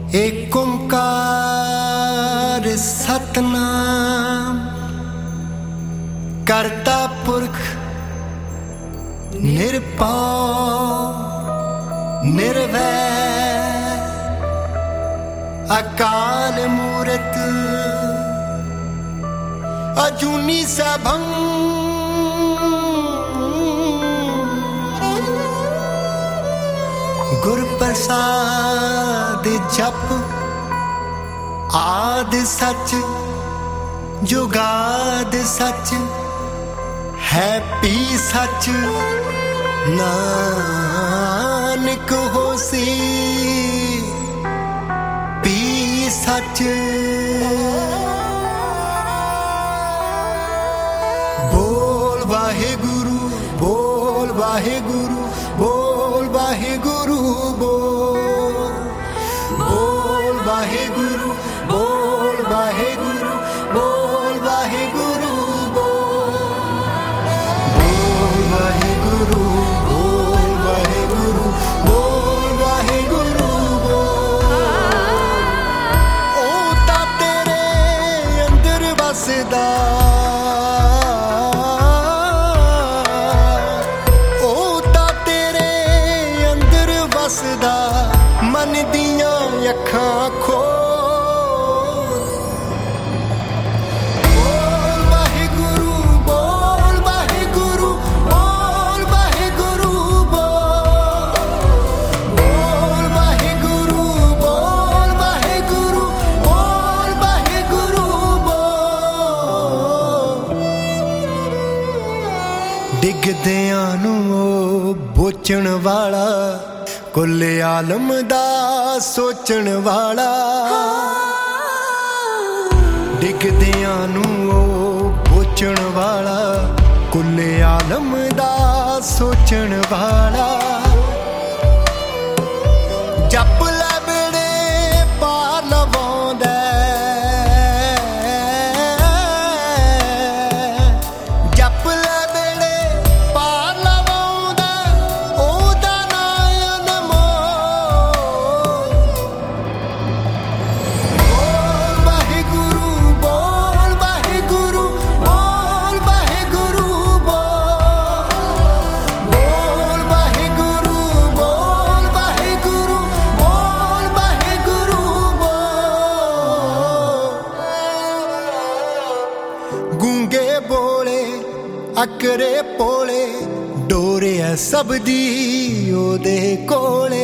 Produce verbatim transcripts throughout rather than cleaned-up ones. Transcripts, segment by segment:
ਏਕ ਓਂਕਾਰ ਸਤਨਾਮ ਕਰਤਾ ਪੁਰਖ ਨਿਰਭਉ ਨਿਰਵੈਰ ਅਕਾਲ ਮੂਰਤ ਅਜੂਨੀ ਸੈਭੰ ਗੁਰ ਪ੍ਰਸਾਦ ਜਪ ਆਦ ਸੱਚ ਜੁਗਾਦ ਸੱਚ ਹੈ ਪੀ ਸੱਚ ਨਾਨਕ ਹੋਸੀ ਪੀ ਸੱਚ ਬੋਲ ਵਾਹਿਗੁਰੂ ਬੋਲ ਵਾਹਿਗੁਰੂ ਬੋਲ ਵਾਹਿਗੁਰੂ ਬੋਲ ਬੋਲ ਵਾਹਿਗੁਰੂ ਬੋਲ ਵਾਹਿਗੁਰੂ ਬੋਲ ਵਾਹਿਗੁਰੂ ਬੋਲ ਬੋਲ ਵਾਹਿਗੁਰੂ ਬੋਲ ਵਾਹਿਗੁਰੂ ਬੋਲ ਵਾਹਿਗੁਰੂ ਬੋਲ ਉਹ ਤਾਂ ਤੇਰੇ ਅੰਦਰ ਵਸਦਾ ਮਨ ਦੀਆਂ ਅੱਖਾਂ ਖੋਲ ਬੋਲ ਵਾਹਿਗੁਰੂ ਬੋਲ ਵਾਹਿਗੁਰੂ ਬੋਲ ਵਾਹਿਗੁਰੂ ਬੋਲ ਬੋਲ ਵਾਹਿਗੁਰੂ ਬੋਲ ਵਾਹਿਗੁਰੂ ਬੋਲ ਵਾਹਿਗੁਰੂ ਬੋਲ ਡਿੱਗਦਿਆਂ ਨੂੰ ਉਹ ਬੋਚਣ ਵਾਲਾ ਕੁੱਲ ਆਲਮ ਦਾ ਸੋਚਣ ਵਾਲਾ ਡਿੱਗਦਿਆਂ ਨੂੰ ਉਹ ਪੋਚਣ ਵਾਲਾ ਕੁੱਲ ਆਲਮ ਦਾ ਸੋਚਣ ਵਾਲਾ ਜਪ ਲੈ ਬੇੜੇ ਪਾਰ ਲਵਾਉਂਦਾ ਜਪ ਲੈ ਬੇੜੇ ਪਾਰ ਲਵਾਉਂਦਾ ਉਹਦਾ ਗੂੰਗੇ ਬੋਲੇ ਅਕਰੇ ਪੋਲੇ ਡੋਰਿਆ ਸਭ ਦੀ ਉਹਦੇ ਕੋਲੇ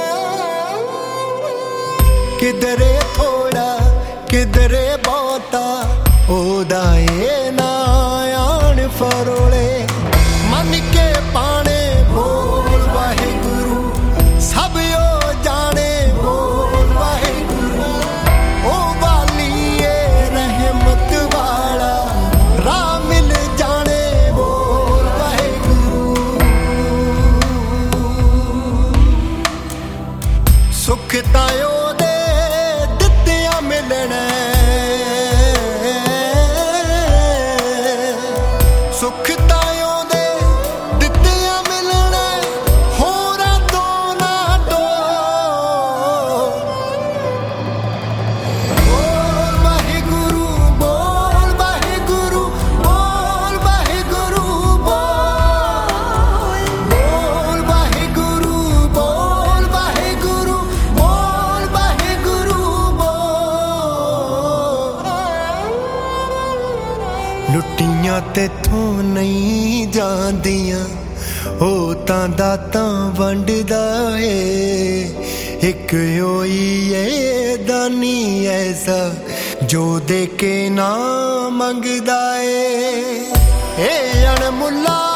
ਕਿਧਰੇ ਥੋੜਾ ਕਿਧਰੇ ਬਹੁਤਾ ਉਹਦਾ ਇਹ ਨਾ ਆਣ ਫਰੋਲੇ ਮੰਨ ਕੇ ਪਾਣੇ ਬੋਲ ਵਾਹਿਗੁਰੂ ਸਭ ਉਹ ਜਾਣੇ ਬੋਲ ਵਾਹਿਗੁਰੂ ਉਹ ਵਾਲੀਏ ਰਹਿਮਤ ਵਾਲਾ ਰਾਹ ਮਿਲ ਜਾਣੇ ਬੋਲ ਵਾਹਿਗੁਰੂ ਸੁਖ ਤਾਂ ਉਹਦੇ ਦਿੱਤਿਆਂ ਮਿਲਣਾ ਸੁਖ ਤਾਂ ਉਹਦੇ ਦਿੱਤਿਆਂ ਮਿਲਣਾ ਹੋਰਾਂ ਤੋਂ ਨਾ ਡੋ ਬੋਲ ਵਾਹਿਗੁਰੂ ਬੋਲ ਵਾਹਿਗੁਰੂ ਬੋਲ ਵਾਹਿਗੁਰੂ ਬੋਲ ਬੋਲ ਵਾਹਿਗੁਰੂ ਬੋਲ ਵਾਹਿਗੁਰੂ ਬੋਲ ਵਾਹਿਗੁਰੂ ਬੋਲ ਲੁੱਟੀਆਂ ਤੇਥੋਂ ਨਹੀਂ ਜਾਂਦੀਆਂ ਉਹ ਤਾਂ ਦਾਤਾਂ ਵੰਡਦਾ ਏ ਇੱਕ ਹੋਈ ਏ ਦਾਨੀ ਐਸਾ ਜੋ ਦੇ ਕੇ ਨਾ ਮੰਗਦਾ ਏ ਇਹ ਅਣਮੁੱਲਾ